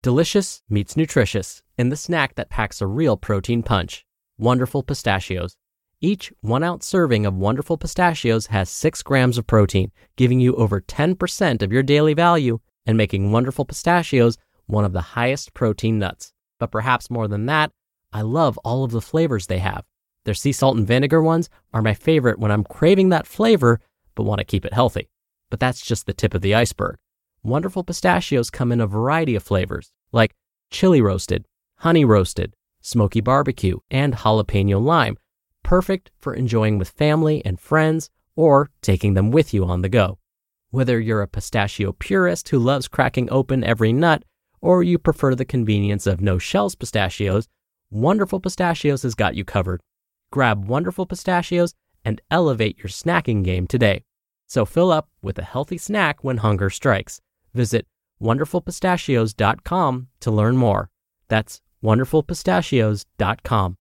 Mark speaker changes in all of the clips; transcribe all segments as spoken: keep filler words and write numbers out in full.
Speaker 1: Delicious meets nutritious in the snack that packs a real protein punch. Wonderful Pistachios. Each one-ounce serving of Wonderful Pistachios has six grams of protein, giving you over ten percent of your daily value and making Wonderful Pistachios one of the highest protein nuts. But perhaps more than that, I love all of the flavors they have. Their sea salt and vinegar ones are my favorite when I'm craving that flavor but want to keep it healthy. But that's just the tip of the iceberg. Wonderful Pistachios come in a variety of flavors, like chili roasted, honey roasted, smoky barbecue, and jalapeno lime, perfect for enjoying with family and friends or taking them with you on the go. Whether you're a pistachio purist who loves cracking open every nut, or you prefer the convenience of no-shells pistachios, Wonderful Pistachios has got you covered. Grab Wonderful Pistachios and elevate your snacking game today. So fill up with a healthy snack when hunger strikes. Visit wonderful pistachios dot com to learn more. That's wonderful pistachios dot com.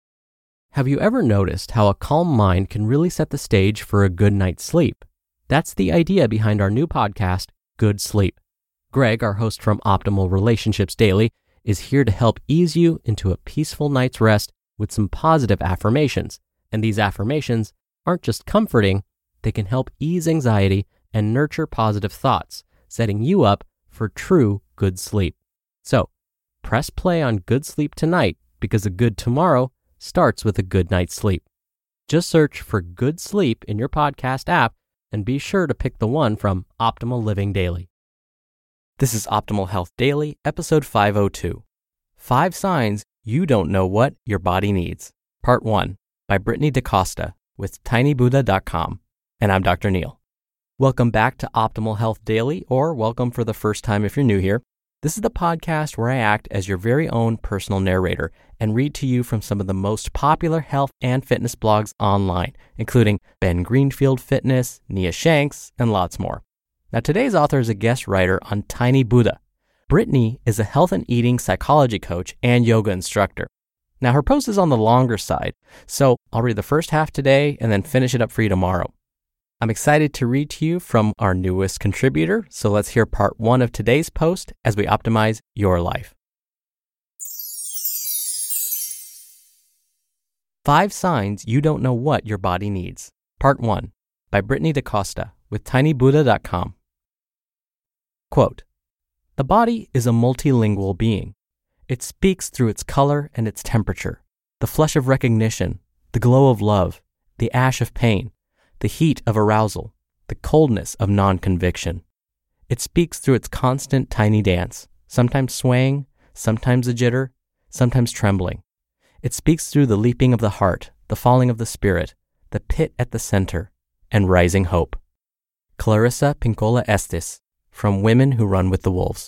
Speaker 1: Have you ever noticed how a calm mind can really set the stage for a good night's sleep? That's the idea behind our new podcast, Good Sleep. Greg, our host from Optimal Relationships Daily, is here to help ease you into a peaceful night's rest with some positive affirmations. And these affirmations aren't just comforting, they can help ease anxiety and nurture positive thoughts, setting you up for true good sleep. So, press play on Good Sleep tonight because a good tomorrow starts with a good night's sleep. Just search for Good Sleep in your podcast app and be sure to pick the one from Optimal Living Daily. This is Optimal Health Daily, episode five oh two. Five Signs You Don't Know What Your Body Needs. Part one, by Brittany DaCosta with tiny buddha dot com. And I'm Doctor Neil. Welcome back to Optimal Health Daily, or welcome for the first time if you're new here. This is the podcast where I act as your very own personal narrator and read to you from some of the most popular health and fitness blogs online, including Ben Greenfield Fitness, Nia Shanks, and lots more. Now, today's author is a guest writer on Tiny Buddha. Brittany is a health and eating psychology coach and yoga instructor. Now, her post is on the longer side, so I'll read the first half today and then finish it up for you tomorrow. I'm excited to read to you from our newest contributor, so let's hear part one of today's post as we optimize your life. Five Signs You Don't Know What Your Body Needs. Part one, by Brittany DaCosta with tiny buddha dot com. Quote, "The body is a multilingual being. It speaks through its color and its temperature, the flush of recognition, the glow of love, the ash of pain, the heat of arousal, the coldness of non-conviction. It speaks through its constant tiny dance, sometimes swaying, sometimes a jitter, sometimes trembling. It speaks through the leaping of the heart, the falling of the spirit, the pit at the center, and rising hope." Clarissa Pinkola Estes, from Women Who Run with the Wolves.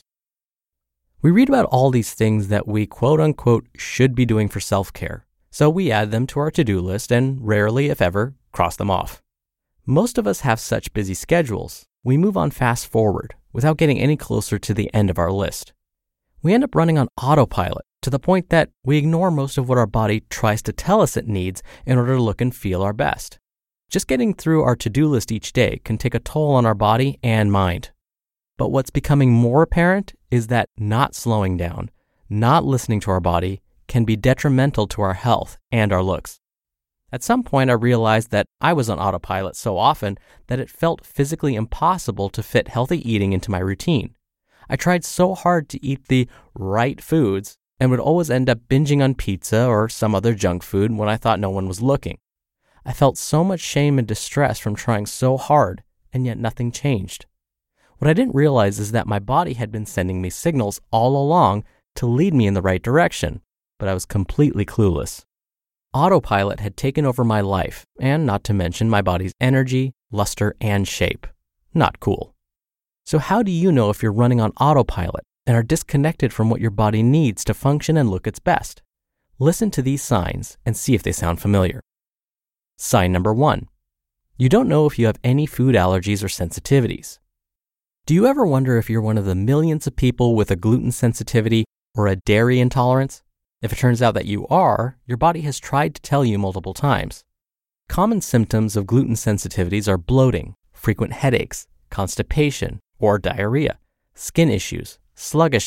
Speaker 1: We read about all these things that we quote-unquote should be doing for self-care, so we add them to our to-do list and rarely, if ever, cross them off. Most of us have such busy schedules, we move on fast forward without getting any closer to the end of our list. We end up running on autopilot to the point that we ignore most of what our body tries to tell us it needs in order to look and feel our best. Just getting through our to-do list each day can take a toll on our body and mind. But what's becoming more apparent is that not slowing down, not listening to our body, can be detrimental to our health and our looks. At some point, I realized that I was on autopilot so often that it felt physically impossible to fit healthy eating into my routine. I tried so hard to eat the right foods and would always end up binging on pizza or some other junk food when I thought no one was looking. I felt so much shame and distress from trying so hard, and yet nothing changed. What I didn't realize is that my body had been sending me signals all along to lead me in the right direction, but I was completely clueless. Autopilot had taken over my life, and not to mention my body's energy, luster, and shape. Not cool. So how do you know if you're running on autopilot and are disconnected from what your body needs to function and look its best? Listen to these signs and see if they sound familiar. Sign number one. You don't know if you have any food allergies or sensitivities. Do you ever wonder if you're one of the millions of people with a gluten sensitivity or a dairy intolerance? If it turns out that you are, your body has tried to tell you multiple times. Common symptoms of gluten sensitivities are bloating, frequent headaches, constipation or diarrhea, skin issues, sluggishness,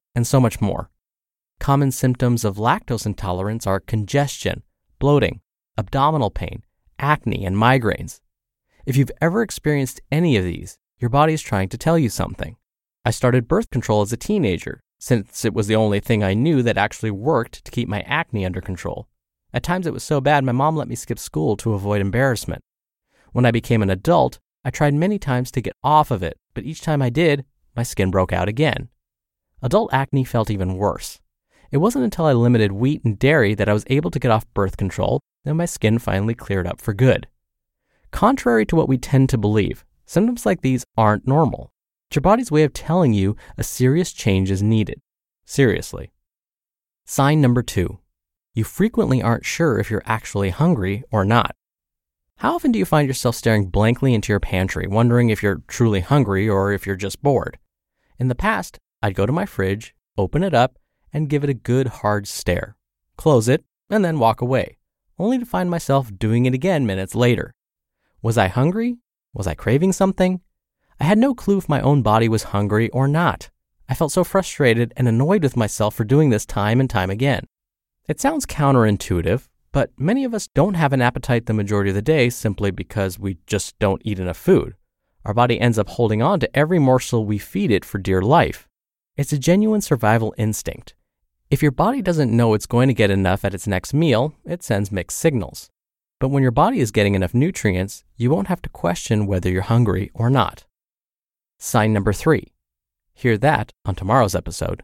Speaker 1: and so much more. Common symptoms of lactose intolerance are congestion, bloating, abdominal pain, acne, and migraines. If you've ever experienced any of these, your body is trying to tell you something. I started birth control as a teenager, since it was the only thing I knew that actually worked to keep my acne under control. At times it was so bad my mom let me skip school to avoid embarrassment. When I became an adult, I tried many times to get off of it, but each time I did, my skin broke out again. Adult acne felt even worse. It wasn't until I limited wheat and dairy that I was able to get off birth control and my skin finally cleared up for good. Contrary to what we tend to believe, symptoms like these aren't normal. It's your body's way of telling you a serious change is needed. Seriously. Sign number two. You frequently aren't sure if you're actually hungry or not. How often do you find yourself staring blankly into your pantry, wondering if you're truly hungry or if you're just bored? In the past, I'd go to my fridge, open it up, and give it a good hard stare, close it, and then walk away, only to find myself doing it again minutes later. Was I hungry? Was I craving something? I had no clue if my own body was hungry or not. I felt so frustrated and annoyed with myself for doing this time and time again. It sounds counterintuitive, but many of us don't have an appetite the majority of the day simply because we just don't eat enough food. Our body ends up holding on to every morsel we feed it for dear life. It's a genuine survival instinct. If your body doesn't know it's going to get enough at its next meal, it sends mixed signals. But when your body is getting enough nutrients, you won't have to question whether you're hungry or not. Sign number three. Hear that on tomorrow's episode.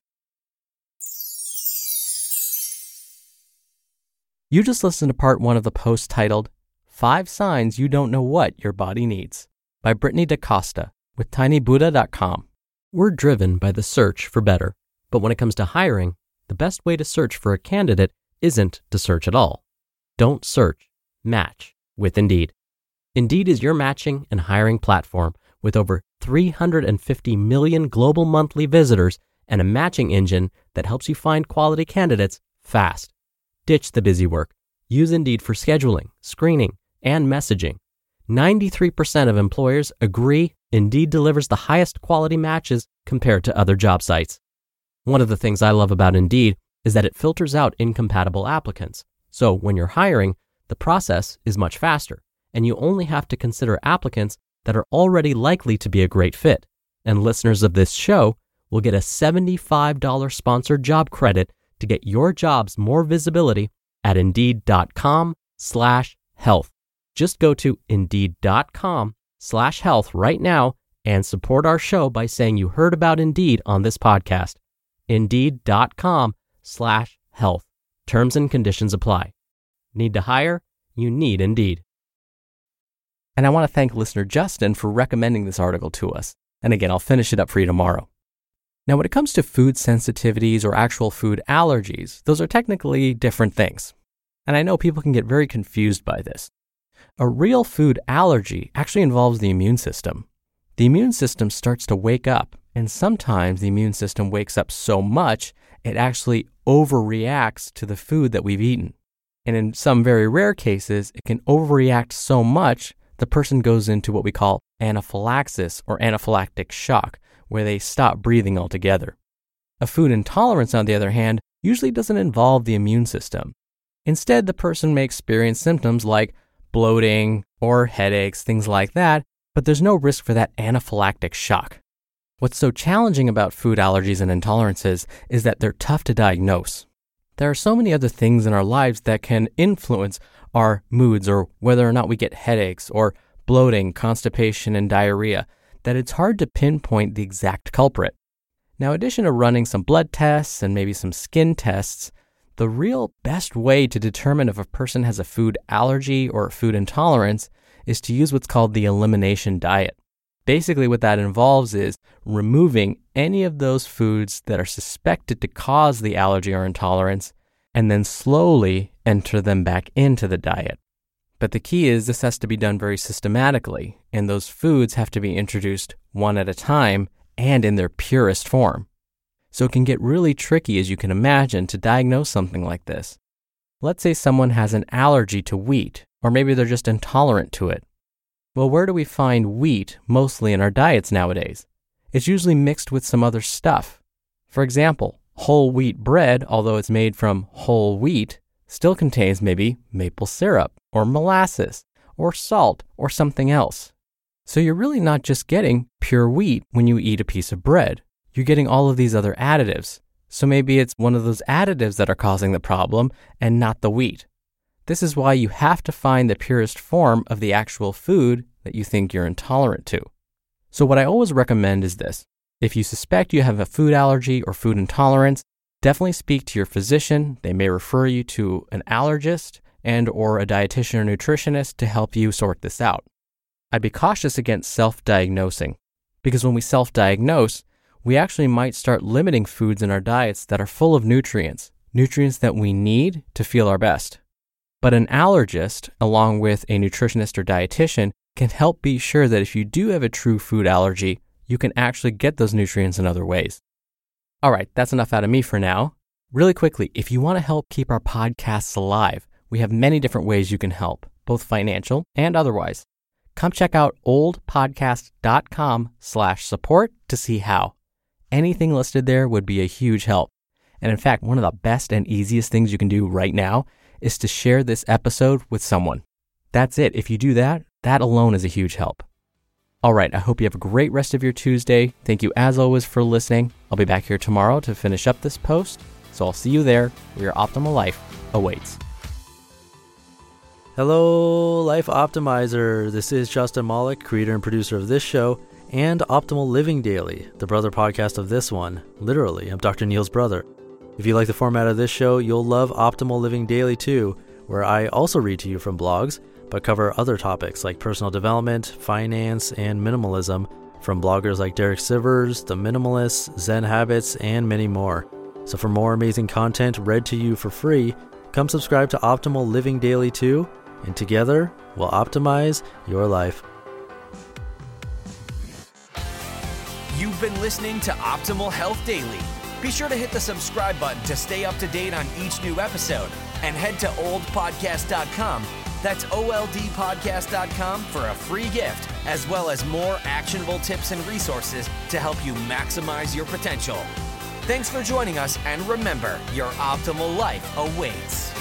Speaker 1: You just listened to part one of the post titled, Five Signs You Don't Know What Your Body Needs, by Brittany DaCosta with tiny buddha dot com. We're driven by the search for better, but when it comes to hiring, the best way to search for a candidate isn't to search at all. Don't search, match with Indeed. Indeed is your matching and hiring platform with over three hundred fifty million global monthly visitors and a matching engine that helps you find quality candidates fast. Ditch the busy work. Use Indeed for scheduling, screening, and messaging. ninety-three percent of employers agree Indeed delivers the highest quality matches compared to other job sites. One of the things I love about Indeed is that it filters out incompatible applicants. So when you're hiring, the process is much faster, and you only have to consider applicants that are already likely to be a great fit. And listeners of this show will get a seventy-five dollars sponsored job credit to get your jobs more visibility at Indeed.com slash health. Just go to Indeed.com slash health right now and support our show by saying you heard about Indeed on this podcast. Indeed.com slash health. Terms and conditions apply. Need to hire? You need Indeed. And I want to thank listener Justin for recommending this article to us. And again, I'll finish it up for you tomorrow. Now, when it comes to food sensitivities or actual food allergies, those are technically different things. And I know people can get very confused by this. A real food allergy actually involves the immune system. The immune system starts to wake up, and sometimes the immune system wakes up so much it actually overreacts to the food that we've eaten. And in some very rare cases, it can overreact so much the person goes into what we call anaphylaxis or anaphylactic shock, where they stop breathing altogether. A food intolerance, on the other hand, usually doesn't involve the immune system. Instead, the person may experience symptoms like bloating or headaches, things like that, but there's no risk for that anaphylactic shock. What's so challenging about food allergies and intolerances is that they're tough to diagnose. There are so many other things in our lives that can influence our moods or whether or not we get headaches or bloating, constipation, and diarrhea that it's hard to pinpoint the exact culprit. Now, in addition to running some blood tests and maybe some skin tests, the real best way to determine if a person has a food allergy or a food intolerance is to use what's called the elimination diet. Basically, what that involves is removing any of those foods that are suspected to cause the allergy or intolerance and then slowly enter them back into the diet. But the key is this has to be done very systematically, and those foods have to be introduced one at a time and in their purest form. So it can get really tricky, as you can imagine, to diagnose something like this. Let's say someone has an allergy to wheat, or maybe they're just intolerant to it. Well, where do we find wheat mostly in our diets nowadays? It's usually mixed with some other stuff. For example, whole wheat bread, although it's made from whole wheat, still contains maybe maple syrup or molasses or salt or something else. So you're really not just getting pure wheat when you eat a piece of bread. You're getting all of these other additives. So maybe it's one of those additives that are causing the problem and not the wheat. This is why you have to find the purest form of the actual food that you think you're intolerant to. So what I always recommend is this. If you suspect you have a food allergy or food intolerance, definitely speak to your physician. They may refer you to an allergist and or a dietitian or nutritionist to help you sort this out. I'd be cautious against self-diagnosing, because when we self-diagnose, we actually might start limiting foods in our diets that are full of nutrients, nutrients that we need to feel our best. But an allergist, along with a nutritionist or dietitian, can help be sure that if you do have a true food allergy, you can actually get those nutrients in other ways. All right, that's enough out of me for now. Really quickly, if you want to help keep our podcasts alive, we have many different ways you can help, both financial and otherwise. Come check out oldpodcast.com slash support to see how. Anything listed there would be a huge help. And in fact, one of the best and easiest things you can do right now is to share this episode with someone. That's it. If you do that, that alone is a huge help. All right, I hope you have a great rest of your Tuesday. Thank you as always for listening. I'll be back here tomorrow to finish up this post. So I'll see you there where your optimal life awaits.
Speaker 2: Hello, Life Optimizer. This is Justin Malik, creator and producer of this show and Optimal Living Daily, the brother podcast of this one. Literally, I'm Doctor Neil's brother. If you like the format of this show, you'll love Optimal Living Daily too, where I also read to you from blogs, but cover other topics like personal development, finance, and minimalism from bloggers like Derek Sivers, The Minimalists, Zen Habits, and many more. So for more amazing content read to you for free, come subscribe to Optimal Living Daily too, and together we'll optimize your life.
Speaker 3: You've been listening to Optimal Health Daily. Be sure to hit the subscribe button to stay up to date on each new episode, and head to old podcast dot com. That's O L D podcast dot com for a free gift, as well as more actionable tips and resources to help you maximize your potential. Thanks for joining us, and remember, your optimal life awaits.